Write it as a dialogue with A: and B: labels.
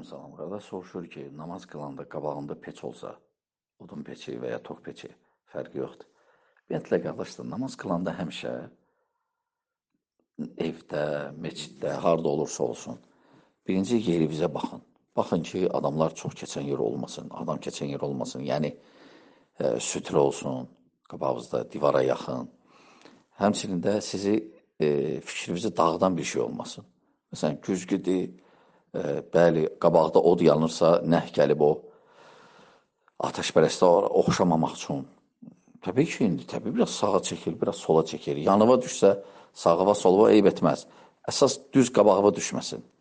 A: Salam. Qardaş soruşur ki, namaz qılanda qabağında peç olsa, odun peçi və ya tox peçi, fərqi yoxdur. Ümumiyyətlə, qardaşlar, namaz qılanda həmişə evdə, meçiddə, harda olursa olsun, birinci yerimizə baxın. Baxın ki, adamlar çox keçən yer olmasın, adam keçən yer olmasın. Yəni, sütrə olsun, qabağınızda, divara yaxın. Həmçinin də sizi fikrinizi dağıdan bir şey olmasın. Məsələn, güzgüdür, bəli, qabaqda od yanırsa, nəh gəlib o ateşpərəstə oxşamamaq üçün. Təbii ki, təbii biraz sağa çəkir, biraz sola çəkir. Yanıva düşsə, sağa solva eyb etməz. Əsas düz qabağıma düşməsin.